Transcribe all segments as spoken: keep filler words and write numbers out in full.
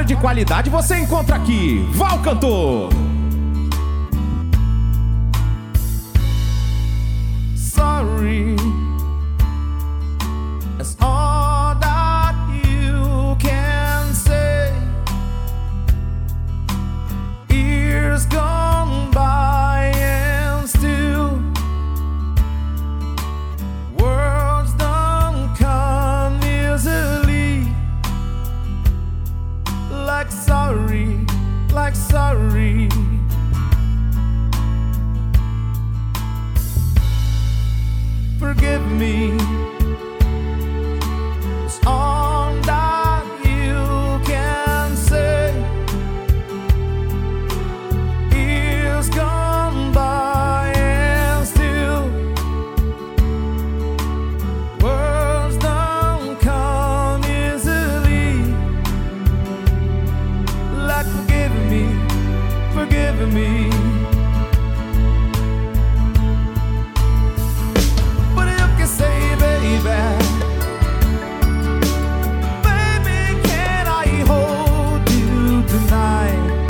repertório de qualidade você encontra aqui. Val Cantor. Sorry, that's all that you can say. Years gone by and still words don't come easily. Like sorry, like sorry. Forgive me, it's all that you can say. Years gone by and still words don't come easily. Like forgive me, forgive me. Say, baby, baby, can I hold you tonight?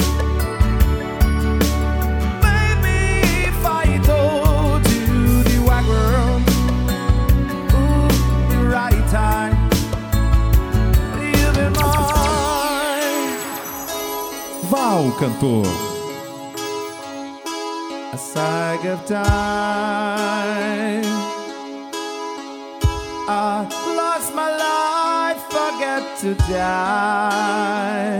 Baby, if I told you the right word, ooh, the right time, you'll be mine. Val Cantor. A sigh of time. I lost my life, forget to die.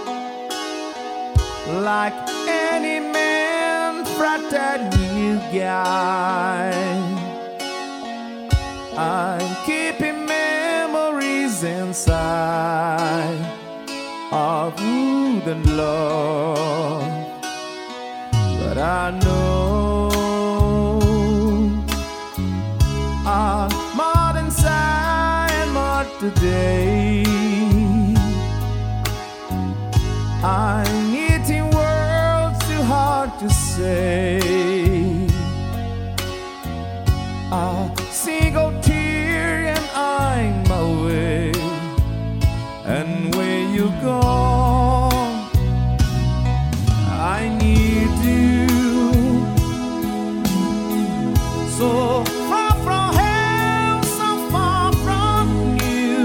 Like any man, frightened you guy. I'm keeping memories inside of wooden love, but I know I'm more than sad, more today. I'm eating words too hard to say. A single tear and I'm away. And where you go, I need you. So far from hell, so far from you.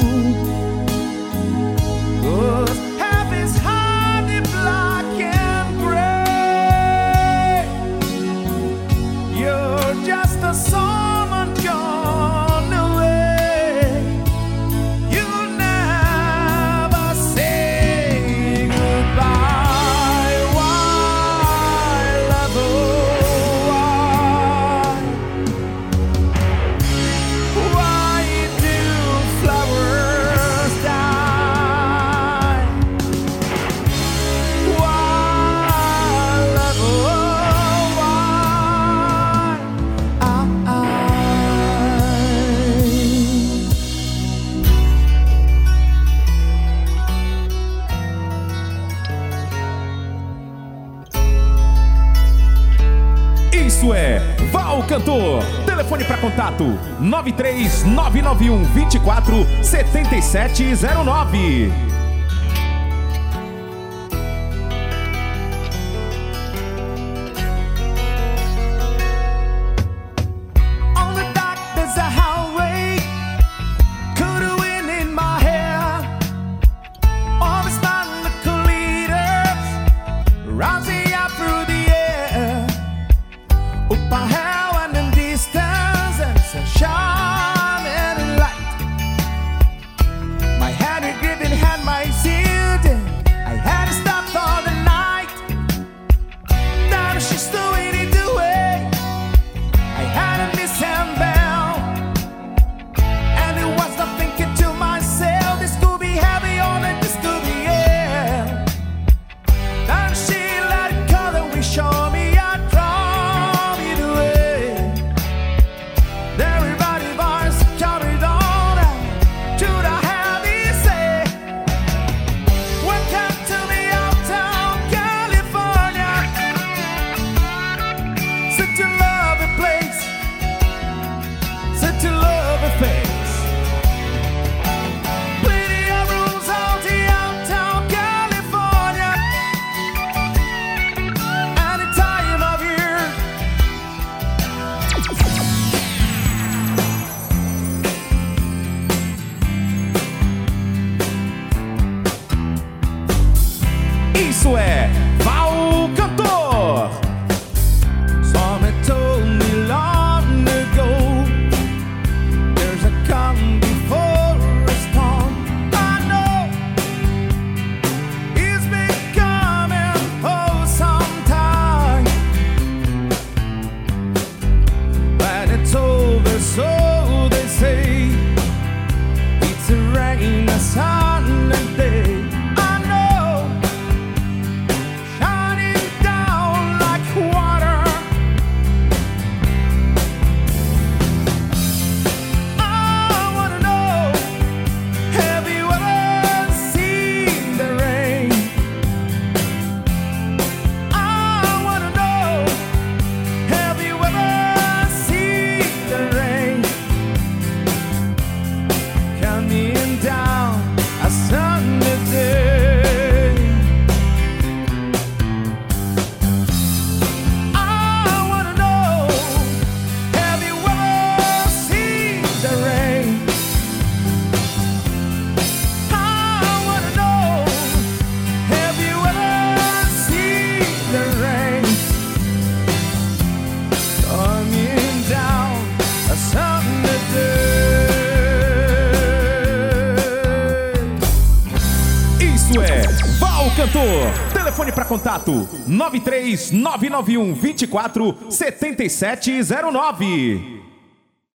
'Cause heaven's hard and black and gray. You're just a someone gone away. You'll never say goodbye. Why, love, oh, why? Why do flowers die? Why, love, oh, why? I, I Isso é Val Cantor. Telefone para contato nove três nove nove um dois quatro sete sete zero nove. On the dock there's a highway, could have wind in my hair. All these mountain leaders rising up through the air. Up my hair and in distance and sunshine and light. My hand is gripping hand, my Cantor. Telefone para contato nove três nove nove um dois quatro sete sete zero nove.